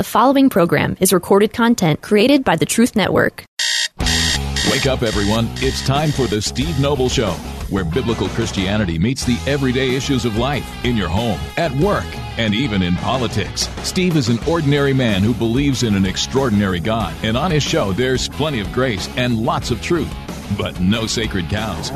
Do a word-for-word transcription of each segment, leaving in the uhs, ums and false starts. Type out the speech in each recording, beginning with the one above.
The following program is recorded content created by the Truth Network. Wake up, everyone. It's time for the Steve Noble Show, where biblical Christianity meets the everyday issues of life in your home, at work, and even in politics. Steve is an ordinary man who believes in an extraordinary God, and on his show, there's plenty of grace and lots of truth, but no sacred cows.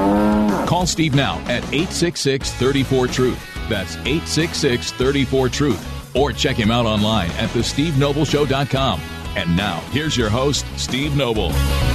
Call Steve now at eight six six, three four, truth. That's eight six six, three four, truth. Or check him out online at the steve noble show dot com. And now, here's your host, Steve Noble.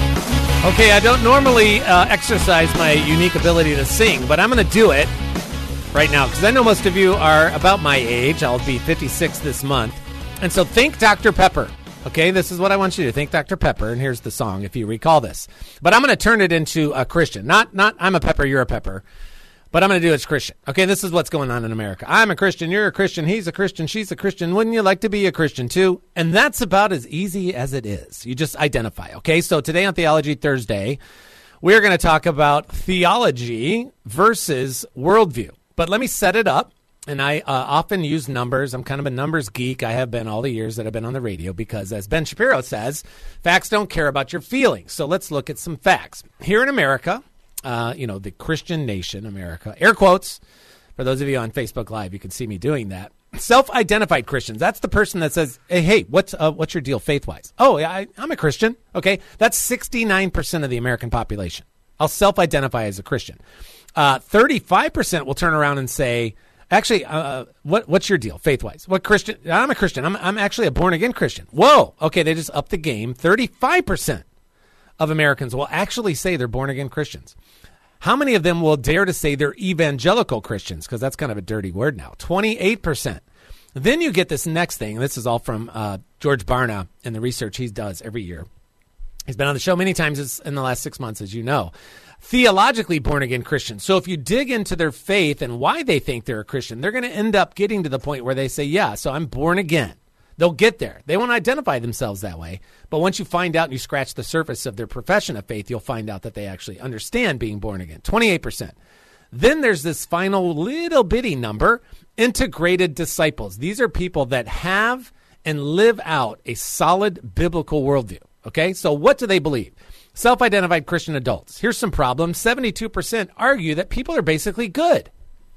Okay, I don't normally uh, exercise my unique ability to sing, but I'm going to do it right now because I know most of you are about my age. I'll be fifty-six this month. And so think Doctor Pepper. Okay, this is what I want you to do. Think Doctor Pepper, and here's the song, if you recall this. But I'm going to turn it into a Christian. Not, not I'm a pepper, you're a pepper. But I'm going to do it as Christian. Okay, this is what's going on in America. I'm a Christian, you're a Christian, he's a Christian, she's a Christian. Wouldn't you like to be a Christian too? And that's about as easy as it is. You just identify, okay? So today on Theology Thursday, we're going to talk about theology versus worldview. But let me set it up. And I uh, often use numbers. I'm kind of a numbers geek. I have been all the years that I've been on the radio because, as Ben Shapiro says, facts don't care about your feelings. So let's look at some facts. Here in America, Uh, you know, the Christian nation, America, air quotes. For those of you on Facebook Live, you can see me doing that. Self-identified Christians. That's the person that says, hey, hey what's uh, what's your deal faith-wise? Oh, yeah, I, I'm a Christian. Okay, that's sixty-nine percent of the American population. I'll self-identify as a Christian. Uh, thirty-five percent will turn around and say, actually, uh, what what's your deal faith-wise? What Christian? I'm a Christian. I'm, I'm actually a born-again Christian. Whoa. Okay, they just upped the game. thirty-five percent of Americans will actually say they're born-again Christians. How many of them will dare to say they're evangelical Christians? Because that's kind of a dirty word now. twenty-eight percent. Then you get this next thing. This is all from uh, George Barna and the research he does every year. He's been on the show many times in the last six months, as you know. Theologically born-again Christians. So if you dig into their faith and why they think they're a Christian, they're going to end up getting to the point where they say, yeah, so I'm born again. They'll get there. They won't identify themselves that way. But once you find out and you scratch the surface of their profession of faith, you'll find out that they actually understand being born again. twenty-eight percent. Then there's this final little bitty number, integrated disciples. These are people that have and live out a solid biblical worldview. Okay, so what do they believe? Self-identified Christian adults. Here's some problems. seventy-two percent argue that people are basically good.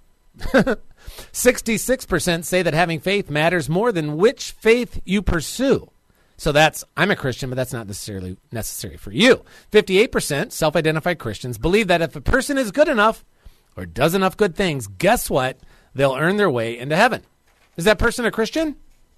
sixty-six percent say that having faith matters more than which faith you pursue. So that's, I'm a Christian, but that's not necessarily necessary for you. fifty-eight percent self-identified Christians believe that if a person is good enough or does enough good things, guess what? They'll earn their way into heaven. Is that person a Christian?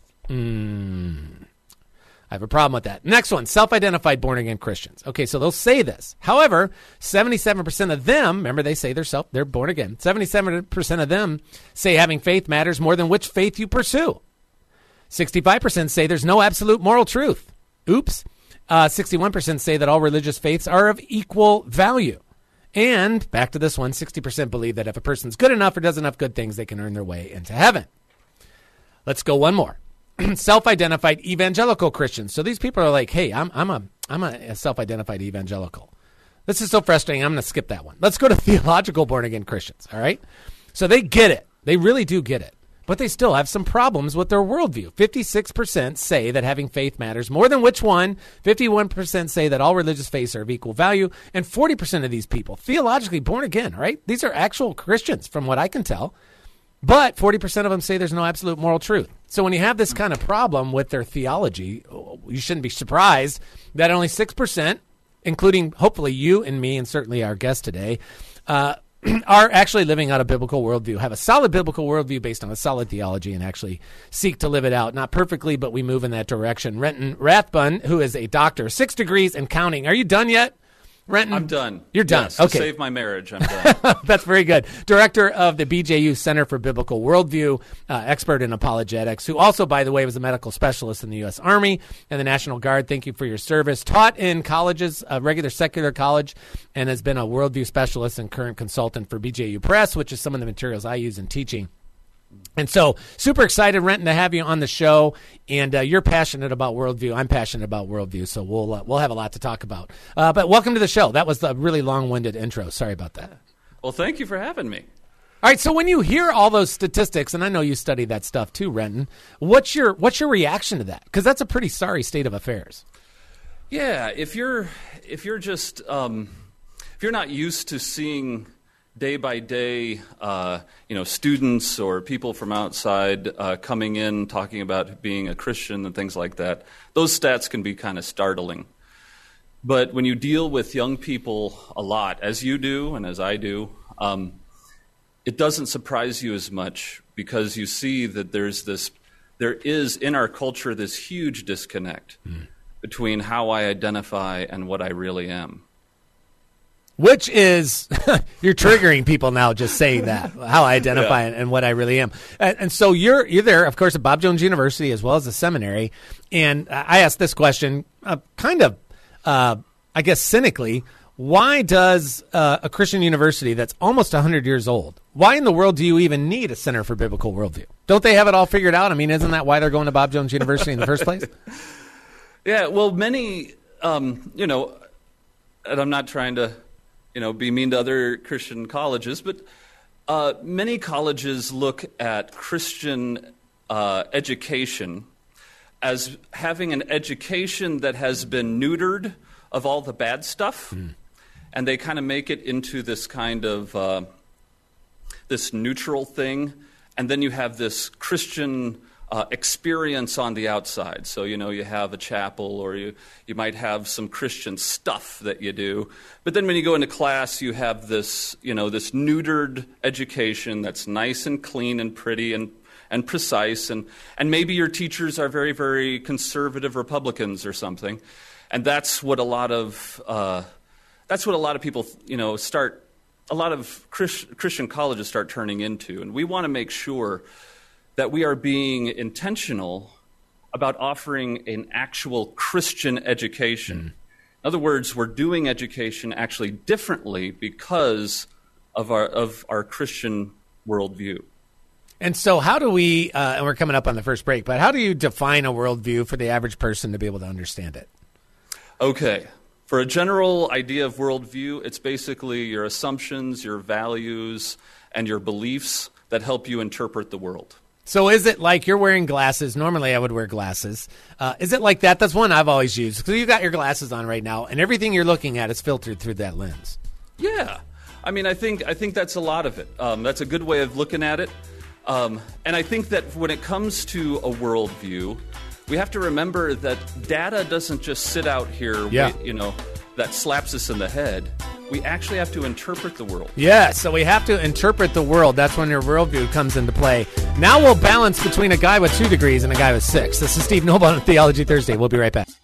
Hmm. I have a problem with that. Next one, self-identified born-again Christians. Okay, so they'll say this. However, seventy-seven percent of them, remember they say they're self, they're born again. seventy-seven percent of them say having faith matters more than which faith you pursue. sixty-five percent say there's no absolute moral truth. Oops. Uh, sixty-one percent say that all religious faiths are of equal value. And back to this one, sixty percent believe that if a person's good enough or does enough good things, they can earn their way into heaven. Let's go one more. Self-identified evangelical Christians. So these people are like, hey, I'm I'm a I'm a self-identified evangelical. This is so frustrating. I'm going to skip that one. Let's go to theological born-again Christians, all right? So they get it. They really do get it. But they still have some problems with their worldview. fifty-six percent say that having faith matters more than which one. fifty-one percent say that all religious faiths are of equal value. And forty percent of these people, theologically born again, right? These are actual Christians from what I can tell. But forty percent of them say there's no absolute moral truth. So when you have this kind of problem with their theology, you shouldn't be surprised that only six percent, including hopefully you and me and certainly our guest today, uh, are actually living out a biblical worldview, have a solid biblical worldview based on a solid theology and actually seek to live it out. Not perfectly, but we move in that direction. Renton Rathbun, who is a doctor, six degrees and counting. Are you done yet? Renton? I'm done. You're done. Yes, okay. To save my marriage, I'm done. That's very good. Director of the B J U Center for Biblical Worldview, uh, expert in apologetics, who also, by the way, was a medical specialist in the U S Army and the National Guard. Thank you for your service. Taught in colleges, a regular secular college, and has been a worldview specialist and current consultant for B J U Press, which is some of the materials I use in teaching. And so super excited, Renton, to have you on the show. And uh, you're passionate about worldview. I'm passionate about worldview, so we'll uh, we'll have a lot to talk about. Uh, but welcome to the show. That was a really long-winded intro. Sorry about that. Well, thank you for having me. All right, so when you hear all those statistics, and I know you study that stuff too, Renton, what's your what's your reaction to that? Because that's a pretty sorry state of affairs. Yeah, if you're if you're just um, if you're not used to seeing day by day, uh, you know, students or people from outside uh, coming in talking about being a Christian and things like that, those stats can be kind of startling. But when you deal with young people a lot, as you do and as I do, um, it doesn't surprise you as much because you see that there's this, there is in our culture this huge disconnect mm. between how I identify and what I really am. Which is, you're triggering people now just saying that, how I identify yeah. and, and what I really am. And, and so you're you're there, of course, at Bob Jones University as well as the seminary. And I asked this question uh, kind of, uh, I guess, cynically. Why does uh, a Christian university that's almost one hundred years old, why in the world do you even need a Center for Biblical Worldview? Don't they have it all figured out? I mean, isn't that why they're going to Bob Jones University in the first place? Yeah, well, many, um, you know, and I'm not trying to, you know, be mean to other Christian colleges, but uh, many colleges look at Christian uh, education as having an education that has been neutered of all the bad stuff. Mm. And they kind of make it into this kind of uh, this neutral thing, and then you have this Christian uh, experience on the outside. So, you know, you have a chapel, or you, you might have some Christian stuff that you do. But then when you go into class, you have this, you know, this neutered education that's nice and clean and pretty and and precise, and, and maybe your teachers are very, very conservative Republicans or something. And that's what a lot of uh, that's what a lot of people, you know, start. A lot of Christ, Christian colleges start turning into, and we want to make sure that we are being intentional about offering an actual Christian education. Mm. In other words, we're doing education actually differently because of our of our Christian worldview. And so, how do we? Uh, and we're coming up on the first break, but how do you define a worldview for the average person to be able to understand it? Okay. For a general idea of worldview, it's basically your assumptions, your values, and your beliefs that help you interpret the world. So is it like you're wearing glasses? Normally I would wear glasses. Uh, is it like that? That's one I've always used. So you've got your glasses on right now, and everything you're looking at is filtered through that lens. Yeah. I mean, I think I think that's a lot of it. Um, that's a good way of looking at it. Um, and I think that when it comes to a worldview, we have to remember that data doesn't just sit out here, yeah. wait, you know, that slaps us in the head. We actually have to interpret the world. Yeah, so we have to interpret the world. That's when your worldview comes into play. Now we'll balance between a guy with two degrees and a guy with six. This is Steve Noble on Theology Thursday. We'll be right back.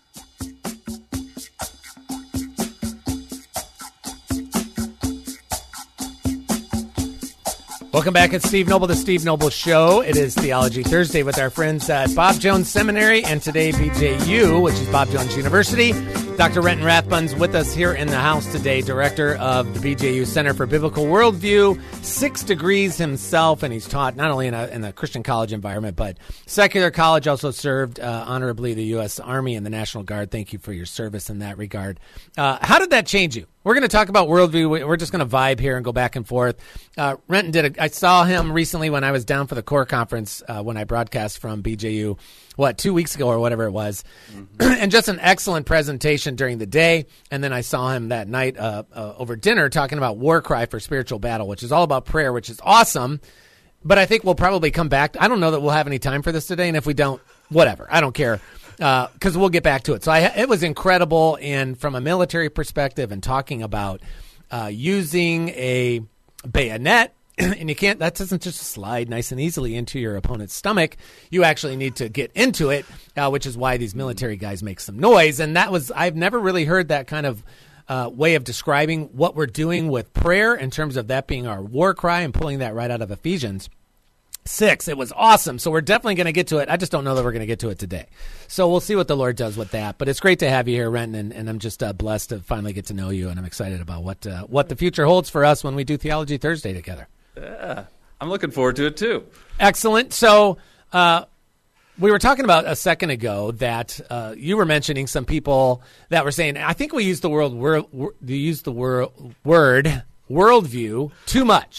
Welcome back. It's Steve Noble, the Steve Noble Show. It is Theology Thursday with our friends at Bob Jones Seminary and today B J U, which is Bob Jones University. Doctor Renton Rathbun's with us here in the house today, director of the B J U Center for Biblical Worldview, six degrees himself, and he's taught not only in a, in a Christian college environment, but secular college, also served uh, honorably the U S Army and the National Guard. Thank you for your service in that regard. Uh, how did that change you? We're going to talk about worldview. We're just going to vibe here and go back and forth. Uh, Renton did a, I saw him recently when I was down for the core conference uh, when I broadcast from B J U, what, two weeks ago or whatever it was. Mm-hmm. And just an excellent presentation during the day. And then I saw him that night uh, uh, over dinner talking about War Cry for Spiritual Battle, which is all about prayer, which is awesome. But I think we'll probably come back. I don't know that we'll have any time for this today. And if we don't, whatever. I don't care. Because uh, we'll get back to it. So I, it was incredible, and from a military perspective, and talking about uh, using a bayonet, and you can't. That doesn't just slide nice and easily into your opponent's stomach. You actually need to get into it, uh, which is why these military guys make some noise. And that was I've never really heard that kind of uh, way of describing what we're doing with prayer in terms of that being our war cry and pulling that right out of Ephesians six. It was awesome. So we're definitely going to get to it. I just don't know that we're going to get to it today. So we'll see what the Lord does with that. But it's great to have you here, Renton, and, and I'm just uh, blessed to finally get to know you, and I'm excited about what uh, what the future holds for us when we do Theology Thursday together. Yeah, I'm looking forward to it too. Excellent. So uh, we were talking about a second ago that uh, you were mentioning some people that were saying, I think we use the word, word, word, use the word, word worldview too much.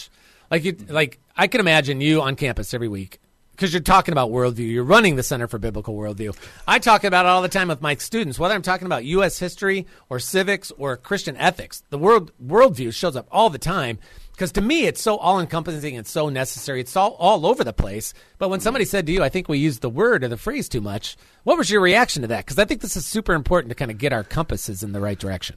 Like, you, like I can imagine you on campus every week because you're talking about worldview. You're running the Center for Biblical Worldview. I talk about it all the time with my students, whether I'm talking about U S history or civics or Christian ethics. The world worldview shows up all the time because to me it's so all-encompassing. It's so necessary. It's all, all over the place. But when somebody said to you, I think we use the word or the phrase too much, what was your reaction to that? Because I think this is super important to kind of get our compasses in the right direction.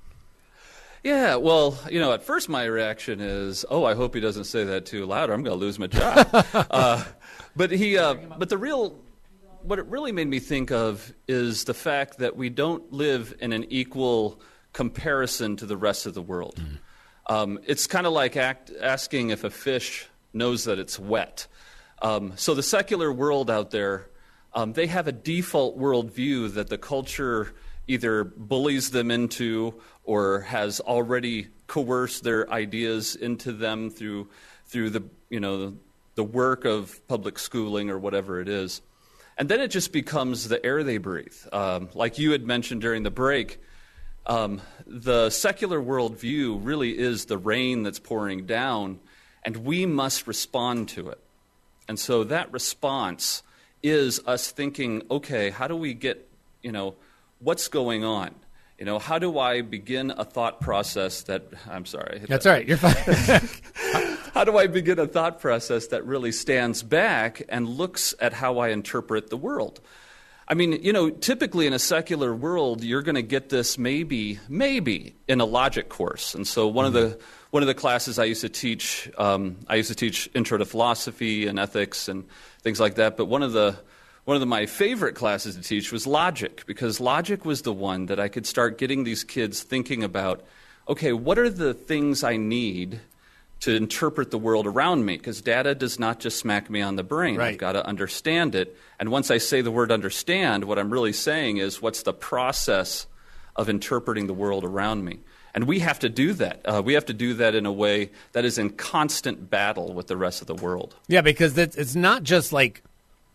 Yeah, well, you know, at first my reaction is, oh, I hope he doesn't say that too loud or I'm going to lose my job. uh, but he, uh, but the real, what it really made me think of is the fact that we don't live in an equal comparison to the rest of the world. Mm. Um, it's kind of like act, asking if a fish knows that it's wet. Um, so the secular world out there, um, they have a default worldview that the culture either bullies them into or has already coerced their ideas into them through through the you know the, the work of public schooling or whatever it is, and then it just becomes the air they breathe. Um, like you had mentioned during the break, um, the secular worldview really is the rain that's pouring down, and we must respond to it. And so that response is us thinking, okay, how do we get you know what's going on? You know, how do I begin a thought process that, I'm sorry. That's all right, you're fine. How do I begin a thought process that really stands back and looks at how I interpret the world? I mean, you know, typically in a secular world, you're going to get this maybe, maybe in a logic course. And so one mm-hmm. of the one of the classes I used to teach, um, I used to teach Intro to Philosophy and Ethics and things like that, but one of the One of the, my favorite classes to teach was logic, because logic was the one that I could start getting these kids thinking about, okay, what are the things I need to interpret the world around me? Because data does not just smack me on the brain. Right. I've got to understand it. And once I say the word understand, what I'm really saying is what's the process of interpreting the world around me? And we have to do that. Uh, we have to do that in a way that is in constant battle with the rest of the world. Yeah, because it's not just like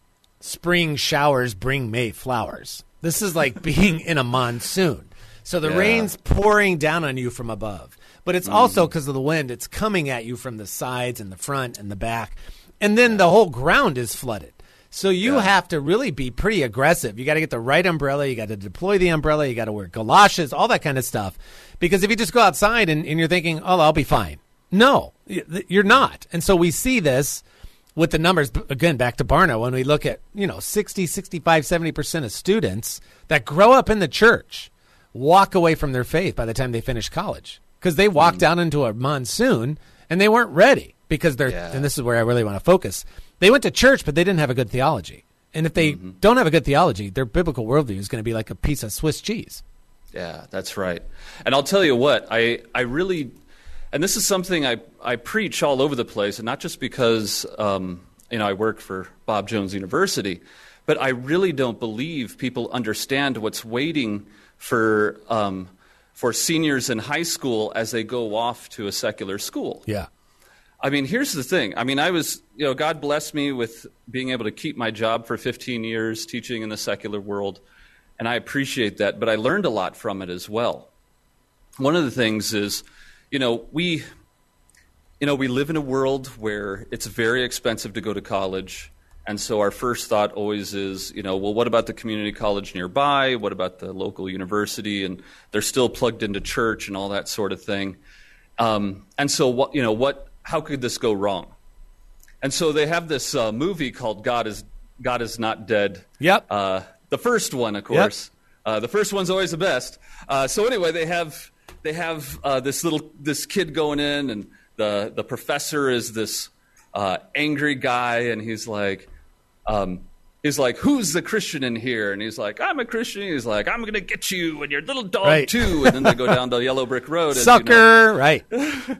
spring showers bring May flowers. This is like being in a monsoon. So the yeah. rain's pouring down on you from above. But it's mm. also because of the wind, it's coming at you from the sides and the front and the back. And then the whole ground is flooded. So you yeah. have to really be pretty aggressive. You got to get the right umbrella. You got to deploy the umbrella. You got to wear galoshes, all that kind of stuff. Because if you just go outside and, and you're thinking, oh, I'll be fine. No, you're not. And so we see this with the numbers, again, back to Barna, when we look at, you know, sixty, sixty-five, seventy percent of students that grow up in the church walk away from their faith by the time they finish college because they walked mm. out into a monsoon and they weren't ready because they're, yeah. and this is where I really want to focus, they went to church, but they didn't have a good theology. And if they mm-hmm. don't have a good theology, their biblical worldview is going to be like a piece of Swiss cheese. Yeah, that's right. And I'll tell you what, I, I really... And this is something I, I preach all over the place, and not just because um, you know I work for Bob Jones University, but I really don't believe people understand what's waiting for um, for seniors in high school as they go off to a secular school. Yeah. I mean, here's the thing. I mean, I was, you know, God blessed me with being able to keep my job for fifteen years teaching in the secular world, and I appreciate that, but I learned a lot from it as well. One of the things is, You know, we, you know, we live in a world where it's very expensive to go to college, and so our first thought always is, you know, well, what about the community college nearby? What about the local university? And they're still plugged into church and all that sort of thing. Um, and so, what, you know, what? How could this go wrong? And so they have this uh, movie called God is God is Not Dead. Yep. Uh, the first one, of course. Yep. Uh, the first one's always the best. Uh, so anyway, they have. They have uh, this little this kid going in, and the the professor is this uh, angry guy, and he's like, um, he's like, who's the Christian in here? And he's like, I'm a Christian. He's like, I'm gonna get you and your little dog right. too. And then they go down the yellow brick road. Sucker, you know. Right?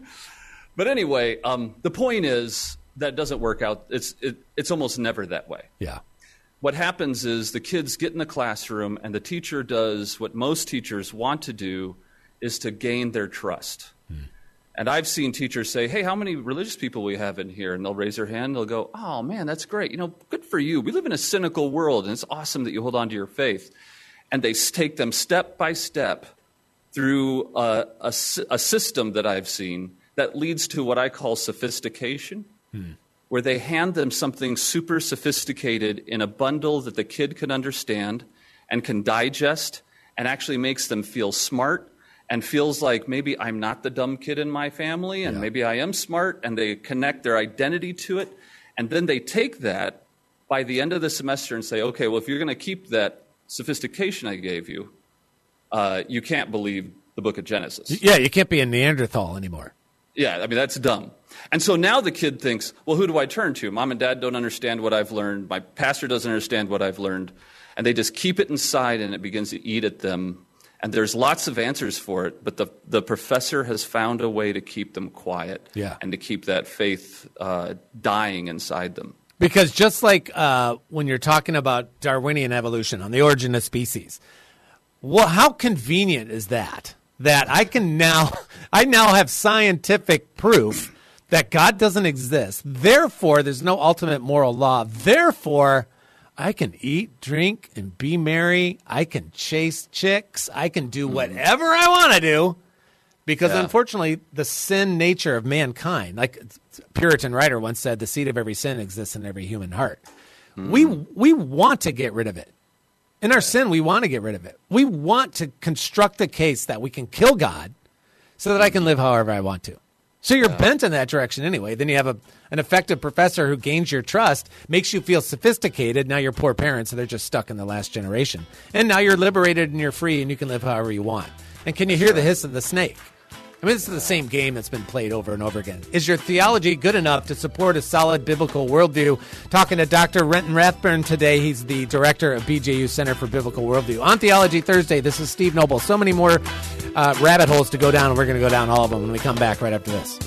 But anyway, um, the point is that doesn't work out. It's it, it's almost never that way. Yeah. What happens is the kids get in the classroom, and the teacher does what most teachers want to do, is to gain their trust. Hmm. And I've seen teachers say, hey, how many religious people we have in here? And they'll raise their hand. They'll go, oh, man, that's great. You know, good for you. We live in a cynical world, and it's awesome that you hold on to your faith. And they take them step by step through a, a, a system that I've seen that leads to what I call sophistication, hmm. where they hand them something super sophisticated in a bundle that the kid can understand and can digest and actually makes them feel smart and feels like maybe I'm not the dumb kid in my family and yeah. maybe I am smart, and they connect their identity to it. And then they take that by the end of the semester and say, okay, well, if you're going to keep that sophistication I gave you, uh, you can't believe the book of Genesis. Yeah, you can't be a Neanderthal anymore. Yeah, I mean, that's dumb. And so now the kid thinks, well, who do I turn to? Mom and dad don't understand what I've learned. My pastor doesn't understand what I've learned. And they just keep it inside, and it begins to eat at them. And there's lots of answers for it, but the, the professor has found a way to keep them quiet yeah. and to keep that faith uh, dying inside them. Because just like uh, when you're talking about Darwinian evolution on the origin of species, well, how convenient is that? That I can now, I now have scientific proof that God doesn't exist. Therefore, there's no ultimate moral law. Therefore, I can eat, drink, and be merry. I can chase chicks. I can do whatever I want to do. Because yeah. unfortunately, the sin nature of mankind, like a Puritan writer once said, the seed of every sin exists in every human heart. Mm. We we want to get rid of it. In our sin, we want to get rid of it. We want to construct a case that we can kill God so that I can live however I want to. So you're yeah. bent in that direction anyway. Then you have a, an effective professor who gains your trust, makes you feel sophisticated. Now you're poor parents, so they're just stuck in the last generation. And now you're liberated and you're free and you can live however you want. And can you hear the hiss of the snake? I mean, this is the same game that's been played over and over again. Is your theology good enough to support a solid biblical worldview? Talking to Doctor Renton Rathburn today. He's the director of B J U Center for Biblical Worldview. On Theology Thursday, this is Steve Noble. So many more uh, rabbit holes to go down, and we're going to go down all of them when we come back right after this.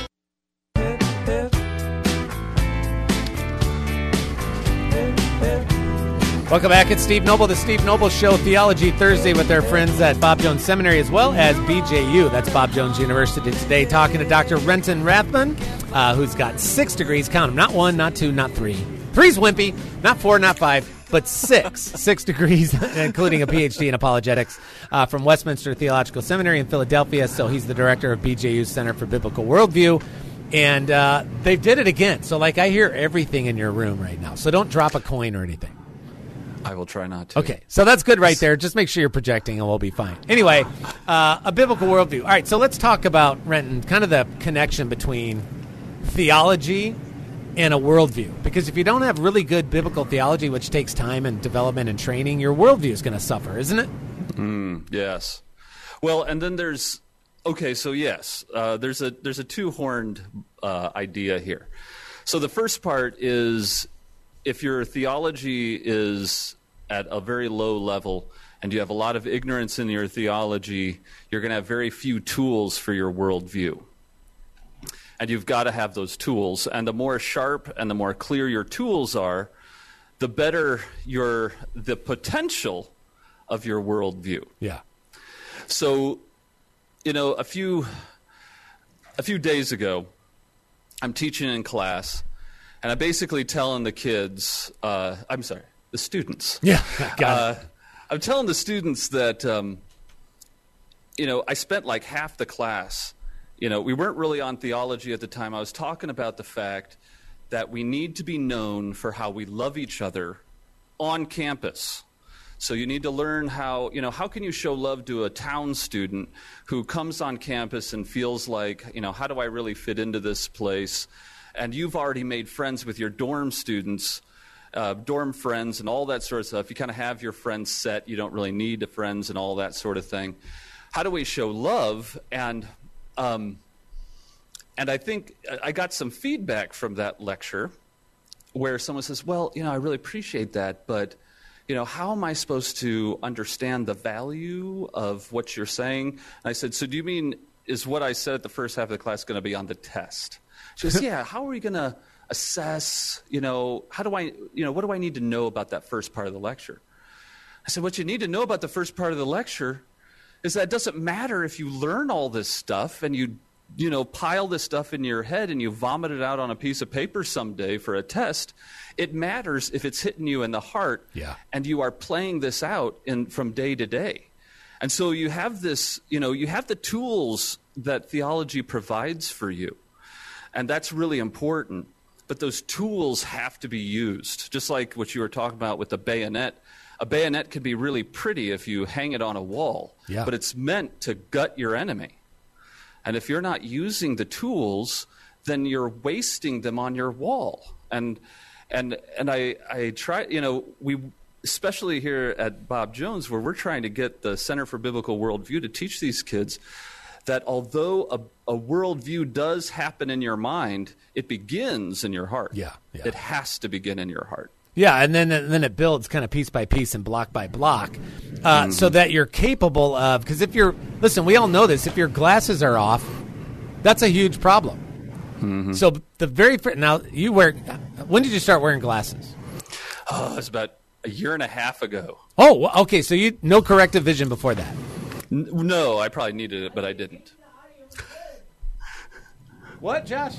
Welcome back. It's Steve Noble, the Steve Noble Show, Theology Thursday with our friends at Bob Jones Seminary as well as B J U. That's Bob Jones University today. Talking to Doctor Renton Rathburn, uh, who's got six degrees. Count them. Not one, not two, not three. Three's wimpy. Not four, not five, but six. six degrees, including a P H D in apologetics uh, from Westminster Theological Seminary in Philadelphia. So he's the director of B J U Center for Biblical Worldview. And uh, they did it again. So, like, I hear everything in your room right now. So don't drop a coin or anything. I will try not to. Okay, so that's good right there. Just make sure you're projecting and we'll be fine. Anyway, uh, a biblical worldview. All right, so let's talk about, Renton, kind of the connection between theology and a worldview. Because if you don't have really good biblical theology, which takes time and development and training, your worldview is going to suffer, isn't it? Mm, yes. Well, and then there's, okay, so yes, uh, there's a there's a two-horned uh, idea here. So the first part is, if your theology is at a very low level and you have a lot of ignorance in your theology, you're going to have very few tools for your worldview. And you've got to have those tools. And the more sharp and the more clear your tools are, the better your the potential of your worldview. Yeah. So, you know, a few a few days ago, I'm teaching in class, and I'm basically telling the kids, uh, I'm sorry, the students. Yeah, got uh, it. I'm telling the students that, um, you know, I spent like half the class, you know, we weren't really on theology at the time. I was talking about the fact that we need to be known for how we love each other on campus. So you need to learn how, you know, how can you show love to a town student who comes on campus and feels like, you know, how do I really fit into this place? And you've already made friends with your dorm students, uh, dorm friends and all that sort of stuff. You kind of have your friends set. You don't really need the friends and all that sort of thing. How do we show love? And um, and I think I got some feedback from that lecture where someone says, well, you know, I really appreciate that, but, you know, how am I supposed to understand the value of what you're saying? And I said, so do you mean, is what I said at the first half of the class going to be on the test? She goes, yeah, how are we going to assess, you know, how do I, you know, what do I need to know about that first part of the lecture? I said, what you need to know about the first part of the lecture is that it doesn't matter if you learn all this stuff and you, you know, pile this stuff in your head and you vomit it out on a piece of paper someday for a test. It matters if it's hitting you in the heart yeah. and you are playing this out in from day to day. And so you have this, you know, you have the tools that theology provides for you. And that's really important. But those tools have to be used, just like what you were talking about with the bayonet. A bayonet can be really pretty if you hang it on a wall, yeah. but it's meant to gut your enemy. And if you're not using the tools, then you're wasting them on your wall. And and and I I try, you know, we especially here at Bob Jones, where we're trying to get the Center for Biblical Worldview to teach these kids that although a, a worldview does happen in your mind, it begins in your heart. Yeah, yeah. It has to begin in your heart. Yeah, and then and then it builds kind of piece by piece and block by block, uh, mm-hmm. so that you're capable of. Because if you're listen, we all know this. If your glasses are off, that's a huge problem. Mm-hmm. So the very first, now you wear. When did you start wearing glasses? Oh, it was about a year and a half ago. Oh, okay. So you no corrective vision before that. N- no, I probably needed it, but I didn't. What, Josh?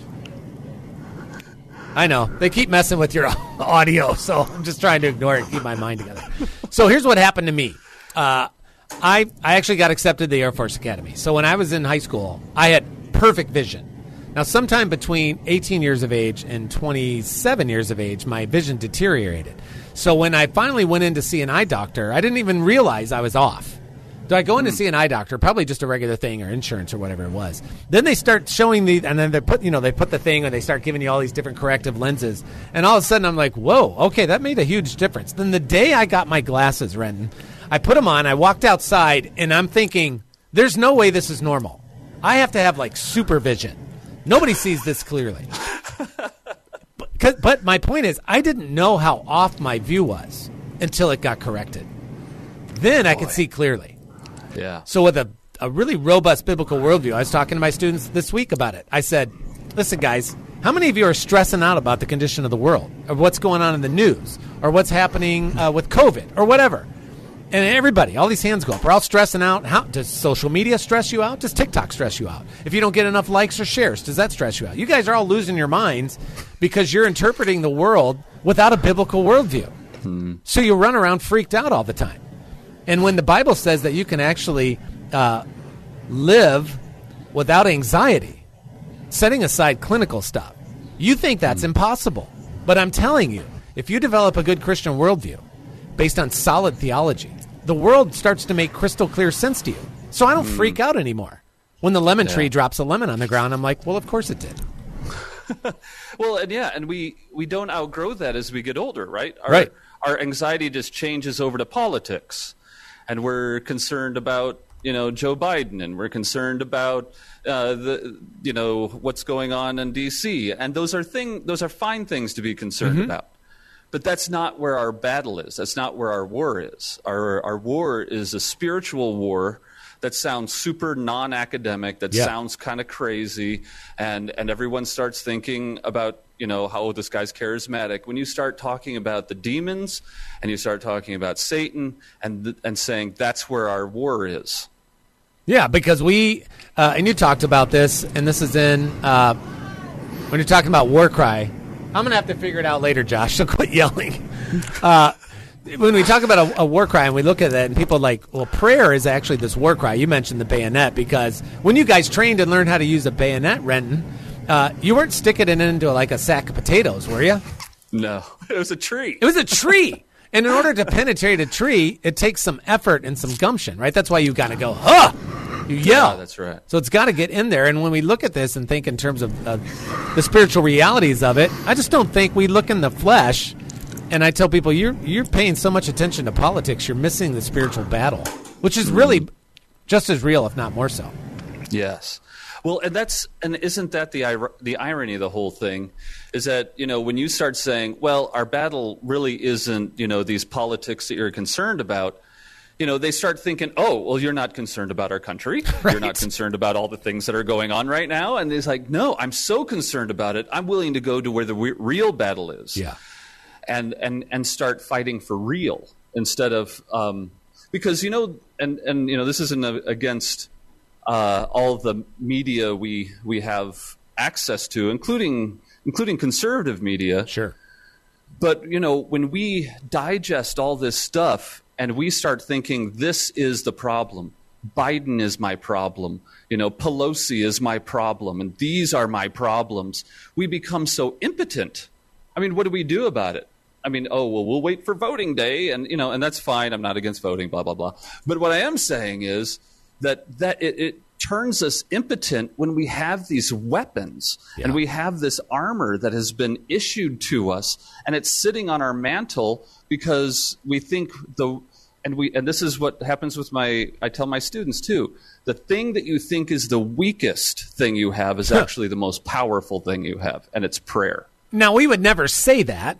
I know. They keep messing with your audio, so I'm just trying to ignore it and keep my mind together. So here's what happened to me. Uh, I I actually got accepted to the Air Force Academy. So when I was in high school, I had perfect vision. Now, sometime between eighteen years of age and twenty-seven years of age, my vision deteriorated. So when I finally went in to see an eye doctor, I didn't even realize I was off. Do I go in to see an eye doctor? Probably just a regular thing or insurance or whatever it was. Then they start showing the, and then they put, you know, they put the thing and they start giving you all these different corrective lenses. And all of a sudden I'm like, whoa, okay, that made a huge difference. Then the day I got my glasses, Renton, I put them on, I walked outside, and I'm thinking, there's no way this is normal. I have to have like supervision. Nobody sees this clearly. but, but my point is, I didn't know how off my view was until it got corrected. Then Boy. I could see clearly. Yeah. So with a, a really robust biblical worldview, I was talking to my students this week about it. I said, listen, guys, how many of you are stressing out about the condition of the world or what's going on in the news or what's happening uh, with COVID or whatever? And everybody, all these hands go up. We're all stressing out. How does social media stress you out? Does TikTok stress you out? If you don't get enough likes or shares, does that stress you out? You guys are all losing your minds because you're interpreting the world without a biblical worldview. Hmm. So you run around freaked out all the time. And when the Bible says that you can actually uh, live without anxiety, setting aside clinical stuff, you think that's mm. impossible. But I'm telling you, if you develop a good Christian worldview based on solid theology, the world starts to make crystal clear sense to you. So I don't mm. freak out anymore. When the lemon yeah. tree drops a lemon on the ground, I'm like, well, of course it did. Well, and yeah, and we, we don't outgrow that as we get older, right? Our, right. Our anxiety just changes over to politics. And we're concerned about, you know, Joe Biden, and we're concerned about uh, the, you know, what's going on in D C. And those are thing, those are fine things to be concerned mm-hmm. about. But that's not where our battle is. That's not where our war is. Our our war is a spiritual war that sounds super non-academic, that yeah. sounds kind of crazy, and and everyone starts thinking about, you know, how oh, this guy's charismatic. When you start talking about the demons and you start talking about Satan and th- and saying that's where our war is. Yeah, because we, uh, and you talked about this, and this is in, uh, when you're talking about war cry, I'm going to have to figure it out later, Josh, so quit yelling. Uh, when we talk about a, a war cry and we look at that and people are like, well, prayer is actually this war cry. You mentioned the bayonet, because when you guys trained and learned how to use a bayonet, Renton, Uh, you weren't sticking it into like a sack of potatoes, were you? No, it was a tree. It was a tree. And in order to penetrate a tree, it takes some effort and some gumption, right? That's why you got to go, huh? You yell. Yeah, that's right. So it's got to get in there. And when we look at this and think in terms of uh, the spiritual realities of it, I just don't think we look in the flesh. And I tell people, you're you're paying so much attention to politics, you're missing the spiritual battle, which is really just as real, if not more so. Yes. Well, and that's and isn't that the the irony of the whole thing, is that, you know, when you start saying, well, our battle really isn't, you know, these politics that you're concerned about, you know, they start thinking, oh, well, you're not concerned about our country. Right. You're not concerned about all the things that are going on right now. And it's like, no, I'm so concerned about it. I'm willing to go to where the re- real battle is. Yeah. And and and start fighting for real instead of um, because, you know, and, and, you know, this isn't a, against Uh, all of the media we we have access to, including including conservative media. Sure. But, you know, when we digest all this stuff and we start thinking this is the problem, Biden is my problem. You know, Pelosi is my problem. And these are my problems. We become so impotent. I mean, what do we do about it? I mean, oh, well, we'll wait for voting day. And, you know, and that's fine. I'm not against voting, blah, blah, blah. But what I am saying is that, that it, it turns us impotent when we have these weapons yeah. and we have this armor that has been issued to us. And it's sitting on our mantle because we think the... And we and this is what happens with my I tell my students too. The thing that you think is the weakest thing you have is actually the most powerful thing you have, and it's prayer. Now, we would never say that.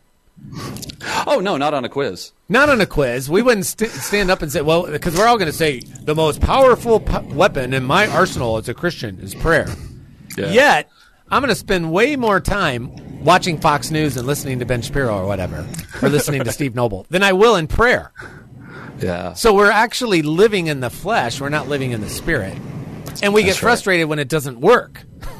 Oh, no, not on a quiz. Not on a quiz. We wouldn't st- stand up and say, well, because we're all going to say the most powerful po- weapon in my arsenal as a Christian is prayer. Yeah. Yet, I'm going to spend way more time watching Fox News and listening to Ben Shapiro or whatever, or listening right. to Steve Noble, than I will in prayer. Yeah. So we're actually living in the flesh. We're not living in the spirit. And we That's get frustrated right. when it doesn't work.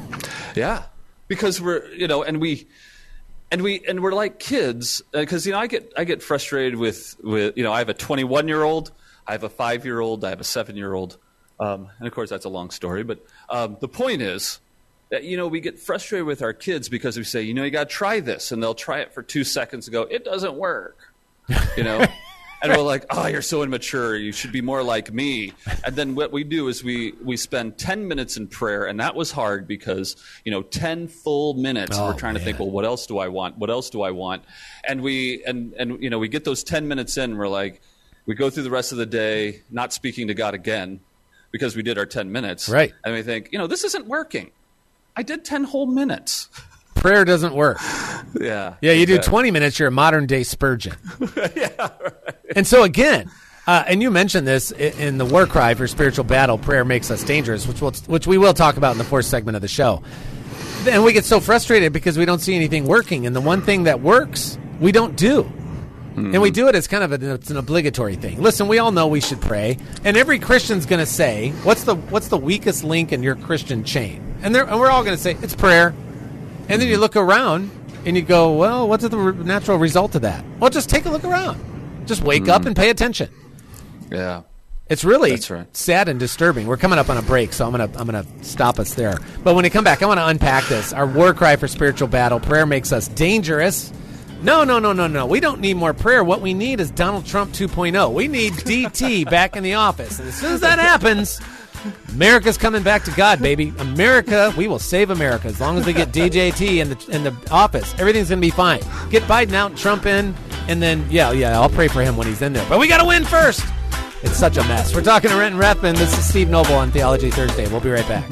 Yeah. Because we're, you know, and we and we and we're like kids because uh, you know, I get I get frustrated with with you know, I have a twenty-one-year-old, I have a five-year-old, I have a seven-year-old. Um, and of course that's a long story, but um, the point is that, you know, we get frustrated with our kids because we say, you know, you got to try this, and they'll try it for two seconds and go, it doesn't work. You know? And we're like, oh, you're so immature. You should be more like me. And then what we do is we, we spend ten minutes in prayer. And that was hard because, you know, ten full minutes. Oh, we're trying man. to think, well, what else do I want? What else do I want? And we, and, and, you know, we get those ten minutes in. And we're like, we go through the rest of the day not speaking to God again because we did our ten minutes. Right. And we think, you know, this isn't working. I did ten whole minutes. Prayer doesn't work. Yeah. Yeah, you exactly. do twenty minutes, you're a modern-day Spurgeon. Yeah, right. And so, again, uh, and you mentioned this in the war cry for spiritual battle, prayer makes us dangerous, which we'll, which we will talk about in the fourth segment of the show. And we get so frustrated because we don't see anything working. And the one thing that works, we don't do. Mm-hmm. And we do it as kind of a, it's an obligatory thing. Listen, we all know we should pray. And every Christian's going to say, what's the what's the weakest link in your Christian chain? And, and we're all going to say, it's prayer. And then you look around and you go, well, what's the re- natural result of that? Well, just take a look around. Just wake mm. up and pay attention. Yeah. It's really That's right. sad and disturbing. We're coming up on a break, so I'm going to I'm going to stop us there. But when we come back, I want to unpack this. Our war cry for spiritual battle, prayer makes us dangerous. No, no, no, no, no. We don't need more prayer. What we need is Donald Trump two point oh. We need D T back in the office. And as soon as that happens, America's coming back to God, baby. America, we will save America as long as we get D J T in the in the office. Everything's going to be fine. Get Biden out, Trump in, and then, yeah, yeah, I'll pray for him when he's in there. But we got to win first. It's such a mess. We're talking to Renton Rathman. This is Steve Noble on Theology Thursday. We'll be right back.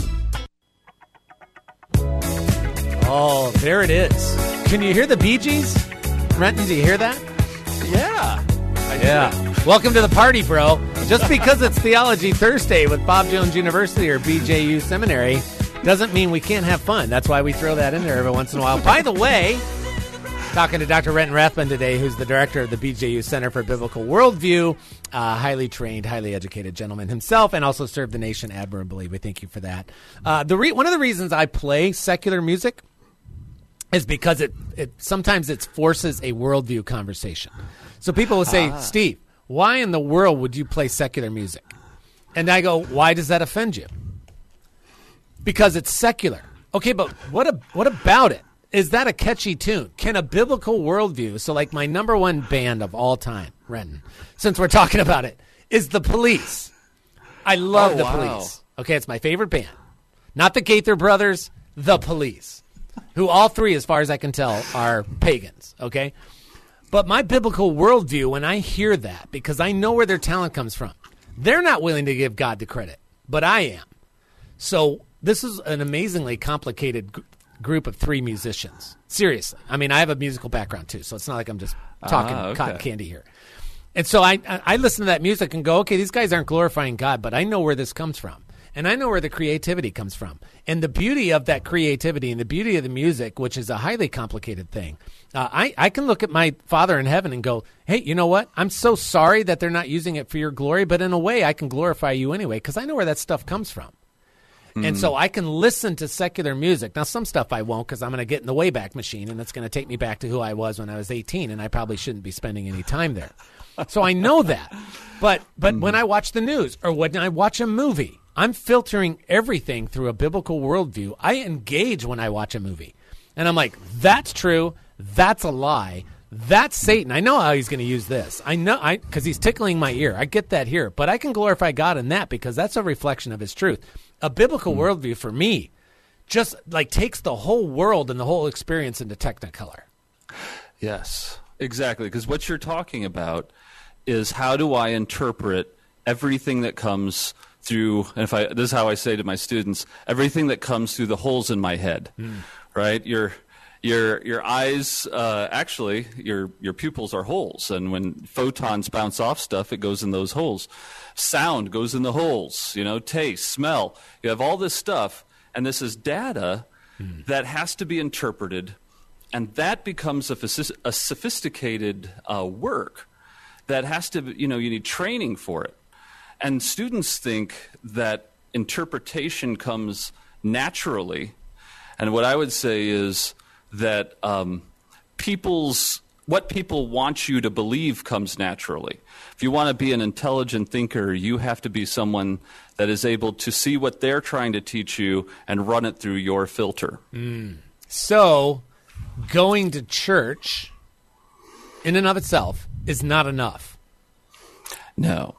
Oh, there it is. Can you hear the Bee Gees? Renton, do you hear that? Yeah. I yeah. Welcome to the party, bro. Just because it's Theology Thursday with Bob Jones University or B J U Seminary doesn't mean we can't have fun. That's why we throw that in there every once in a while. By the way, talking to Doctor Renton Rathman today, who's the director of the B J U Center for Biblical Worldview, uh, highly trained, highly educated gentleman himself, and also served the nation admirably. We thank you for that. Uh, the re- one of the reasons I play secular music is because it, it sometimes it forces a worldview conversation. So people will say, ah. Steve, why in the world would you play secular music? And I go, why does that offend you? Because it's secular. Okay, but what a, what about it? Is that a catchy tune? Can a biblical worldview, so like my number one band of all time, Renton, since we're talking about it, is The Police. I love oh, The wow. Police. Okay, it's my favorite band. Not the Gaither Brothers, The Police, who all three, as far as I can tell, are pagans, okay? But my biblical worldview, when I hear that, because I know where their talent comes from, they're not willing to give God the credit, but I am. So this is an amazingly complicated g- group of three musicians. Seriously. I mean, I have a musical background, too, so it's not like I'm just talking ah, okay. cotton candy here. And so I, I listen to that music and go, okay, these guys aren't glorifying God, but I know where this comes from. And I know where the creativity comes from. And the beauty of that creativity and the beauty of the music, which is a highly complicated thing, uh, I, I can look at my Father in heaven and go, hey, you know what? I'm so sorry that they're not using it for your glory, but in a way I can glorify you anyway because I know where that stuff comes from. Mm. And so I can listen to secular music. Now, some stuff I won't because I'm going to get in the Wayback Machine, and it's going to take me back to who I was when I was eighteen, and I probably shouldn't be spending any time there. So I know that. But but mm. when I watch the news or when I watch a movie, I'm filtering everything through a biblical worldview. I engage when I watch a movie. And I'm like, that's true. That's a lie. That's Satan. I know how he's going to use this. I know I because he's tickling my ear. I get that here. But I can glorify God in that because that's a reflection of his truth. A biblical mm. worldview for me just like takes the whole world and the whole experience into Technicolor. Yes, exactly. Because what you're talking about is how do I interpret everything that comes through, and if I, this is how I say to my students, everything that comes through the holes in my head, mm. right? Your, your, your eyes, uh, actually, your, your pupils are holes, and when photons bounce off stuff, it goes in those holes. Sound goes in the holes, you know, taste, smell. You have all this stuff, and this is data mm. that has to be interpreted, and that becomes a, a sophisticated uh, work that has to, you know, you need training for it. And students think that interpretation comes naturally. And what I would say is that um, people's, what people want you to believe comes naturally. If you want to be an intelligent thinker, you have to be someone that is able to see what they're trying to teach you and run it through your filter. Mm. So going to church in and of itself is not enough. No.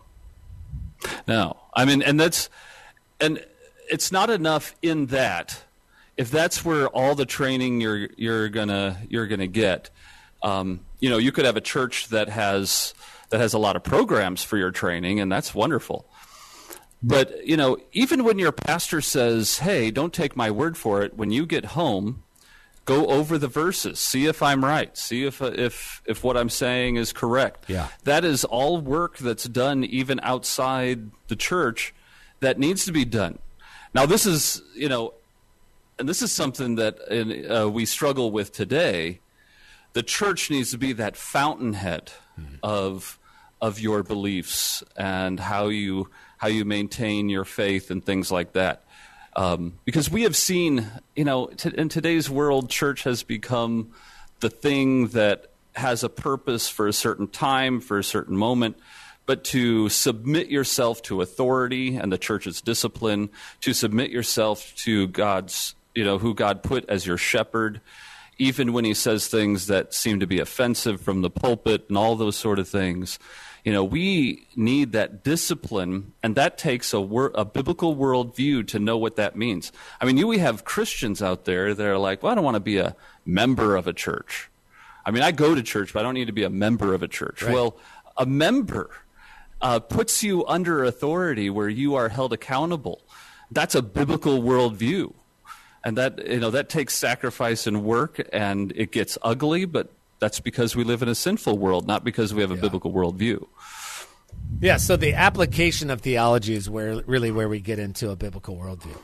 No. I mean, and that's, and it's not enough in that. If that's where all the training you're you're gonna you're gonna get, um, you know, you could have a church that has that has a lot of programs for your training, and that's wonderful. But you know, even when your pastor says, "Hey, don't take my word for it," when you get home, go over the verses, see if I'm right, see if if if what I'm saying is correct. Yeah. That is all work that's done even outside the church that needs to be done. Now, this is, you know, and this is something that uh, we struggle with today. The church needs to be that fountainhead mm-hmm. of of your beliefs and how you how you maintain your faith and things like that. Um, because we have seen, you know, t- in today's world, church has become the thing that has a purpose for a certain time, for a certain moment. But to submit yourself to authority and the church's discipline, to submit yourself to God's, you know, who God put as your shepherd, even when he says things that seem to be offensive from the pulpit and all those sort of things. You know, we need that discipline, and that takes a, wor- a biblical worldview to know what that means. I mean, you, we have Christians out there that are like, well, I don't want to be a member of a church. I mean, I go to church, but I don't need to be a member of a church. Right. Well, a member uh, puts you under authority where you are held accountable. That's a biblical worldview. And that, you know, that takes sacrifice and work, and it gets ugly, but that's because we live in a sinful world, not because we have a yeah. biblical worldview. Yeah, so the application of theology is where really where we get into a biblical worldview.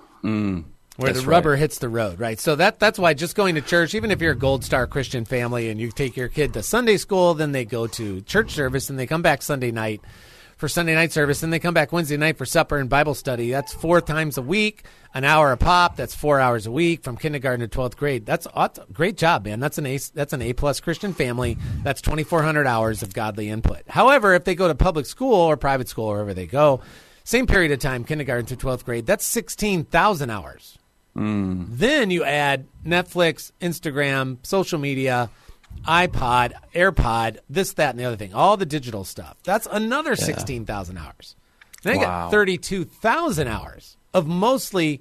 Mm, where the rubber right. hits the road, right? So that that's why just going to church, even if you're a Gold Star Christian family and you take your kid to Sunday school, then they go to church service and they come back Sunday night for Sunday night service, and they come back Wednesday night for supper and Bible study. That's four times a week, an hour a pop. That's four hours a week from kindergarten to twelfth grade. That's a great job, man. That's an A. That's an A plus Christian family. That's twenty-four hundred hours of godly input. However, if they go to public school or private school, or wherever they go, same period of time, kindergarten to twelfth grade, that's sixteen thousand hours. Mm. Then you add Netflix, Instagram, social media, iPod, AirPod, this, that, and the other thing, all the digital stuff. That's another yeah. sixteen thousand hours. Then I wow. got thirty-two thousand hours of mostly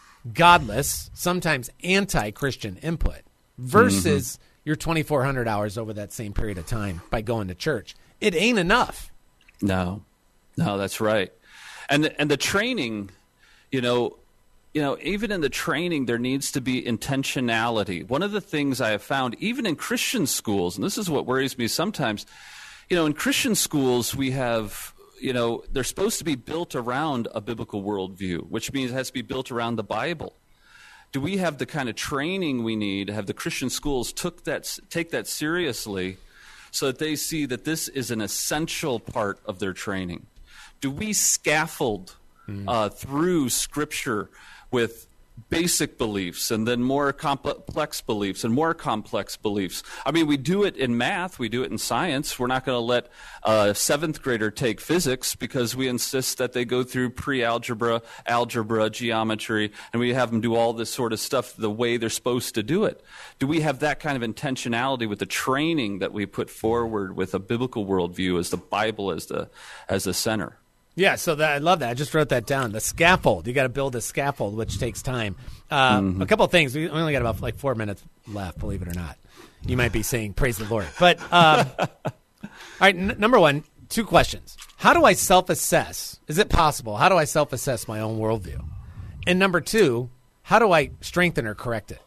godless, sometimes anti-Christian input versus mm-hmm. your twenty-four hundred hours over that same period of time by going to church. It ain't enough. No, no, that's right. And and the training, you know, you know, even in the training, there needs to be intentionality. One of the things I have found, even in Christian schools, and this is what worries me sometimes, you know, in Christian schools, we have, you know, they're supposed to be built around a biblical worldview, which means it has to be built around the Bible. Do we have the kind of training we need? Have the Christian schools took that, take that seriously so that they see that this is an essential part of their training? Do we scaffold mm. uh, through Scripture with basic beliefs and then more complex beliefs and more complex beliefs. I mean, we do it in math. We do it in science. We're not going to let a seventh grader take physics because we insist that they go through pre-algebra, algebra, geometry, and we have them do all this sort of stuff the way they're supposed to do it. Do we have that kind of intentionality with the training that we put forward with a biblical worldview as the Bible as the as the center? Yeah, so that, I love that. I just wrote that down. The scaffold. You got to build a scaffold, which takes time. Uh, mm-hmm. A couple of things. We only got about like four minutes left, believe it or not. You might be saying, praise the Lord. But, um, all right, n- number one, two questions. How do I self-assess? Is it possible? How do I self-assess my own worldview? And number two, how do I strengthen or correct it?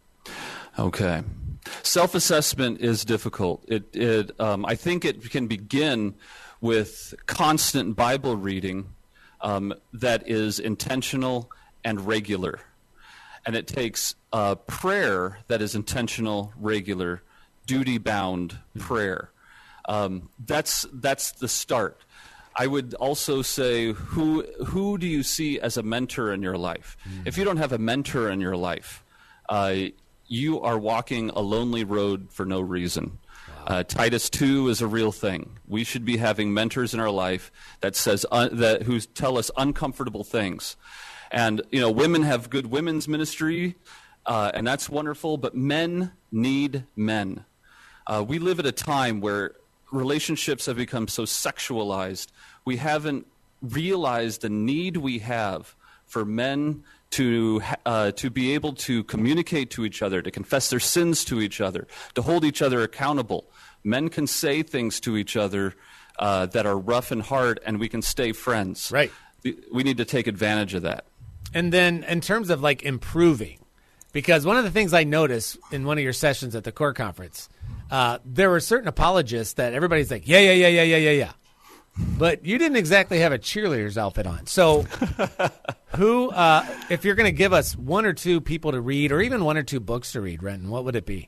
Okay. Self-assessment is difficult. It, it, um, I think it can begin with constant Bible reading um, that is intentional and regular. And it takes uh, prayer that is intentional, regular, duty-bound prayer. Um, that's that's the start. I would also say, who who do you see as a mentor in your life? Mm. If you don't have a mentor in your life, uh, you are walking a lonely road for no reason. Uh, Titus two is a real thing. We should be having mentors in our life that says uh, that who tell us uncomfortable things. And you know, women have good women's ministry, uh, and that's wonderful. But men need men. Uh, we live at a time where relationships have become so sexualized. We haven't realized the need we have for men to uh, to be able to communicate to each other, to confess their sins to each other, to hold each other accountable. Men can say things to each other uh, that are rough and hard, and we can stay friends. Right. We need to take advantage of that. And then in terms of like improving, because one of the things I noticed in one of your sessions at the core conference, uh, there were certain apologists that everybody's like, yeah, yeah, yeah, yeah, yeah, yeah, yeah. But you didn't exactly have a cheerleader's outfit on. So who, uh, if you're going to give us one or two people to read or even one or two books to read, Renton, what would it be?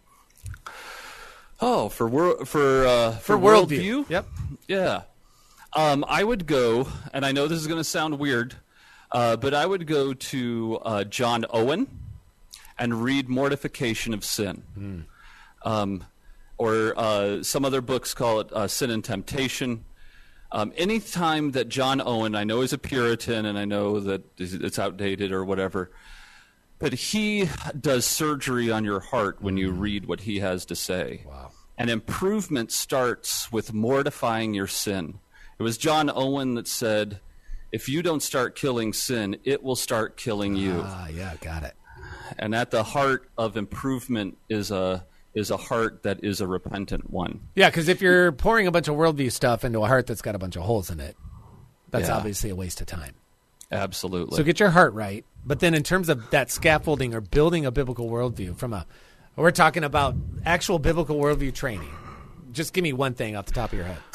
Oh, for wor- for uh, for, for worldview? worldview? Yep. Yeah. Um, I would go, and I know this is going to sound weird, uh, but I would go to uh, John Owen and read Mortification of Sin. Mm. Um, or uh, some other books call it uh, Sin and Temptation. Um, anytime that John Owen, I know he's a Puritan and I know that it's outdated or whatever, but he does surgery on your heart when you read what he has to say. Wow. And improvement starts with mortifying your sin. It was John Owen that said, if you don't start killing sin, it will start killing you. Ah, yeah, got it. And at the heart of improvement is a is a heart that is a repentant one. Yeah, because if you're pouring a bunch of worldview stuff into a heart that's got a bunch of holes in it, that's yeah. obviously a waste of time. Absolutely. So get your heart right. But then in terms of that scaffolding or building a biblical worldview from a, we're talking about actual biblical worldview training. Just give me one thing off the top of your head.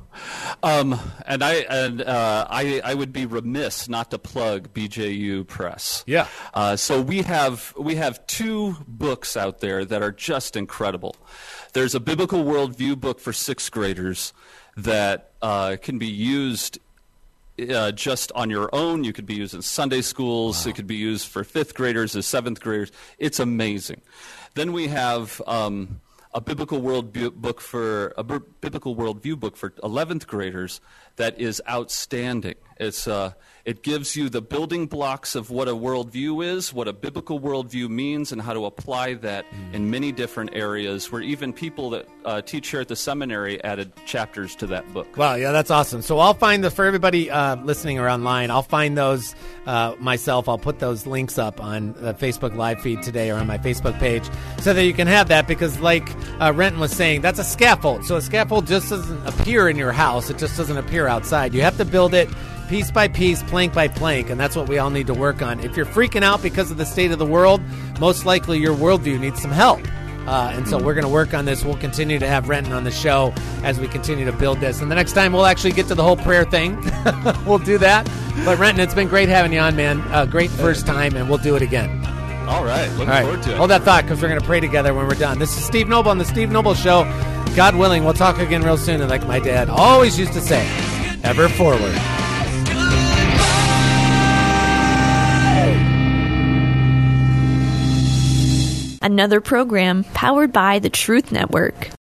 Um, and I and uh, I I would be remiss not to plug B J U Press. Yeah. Uh, so we have we have two books out there that are just incredible. There's a biblical worldview book for sixth graders that uh, can be used uh, just on your own. You could be used in Sunday schools. Wow. It could be used for fifth graders as seventh graders. It's amazing. Then we have. Um, A biblical world book for a b- biblical worldview book for eleventh graders that is outstanding. It's uh, it gives you the building blocks of what a worldview is, what a biblical worldview means, and how to apply that mm. in many different areas. Where even people that uh, teach here at the seminary added chapters to that book. Wow, yeah, that's awesome. So I'll find the for everybody uh, listening or online. I'll find those uh, myself. I'll put those links up on the Facebook live feed today or on my Facebook page so that you can have that. Because like uh, Renton was saying, that's a scaffold. So a scaffold just doesn't appear in your house. It just doesn't appear outside. You have to build it piece by piece, plank by plank, and that's what we all need to work on. If you're freaking out because of the state of the world, most likely your worldview needs some help. Uh, and so we're going to work on this. We'll continue to have Renton on the show as we continue to build this. And the next time we'll actually get to the whole prayer thing. We'll do that. But Renton, it's been great having you on, man. Uh, great first time, and we'll do it again. All right. Looking all right. forward to it. Hold that thought because we're going to pray together when we're done. This is Steve Noble on The Steve Noble Show. God willing, we'll talk again real soon. And like my dad always used to say, ever forward. Another program powered by the Truth Network.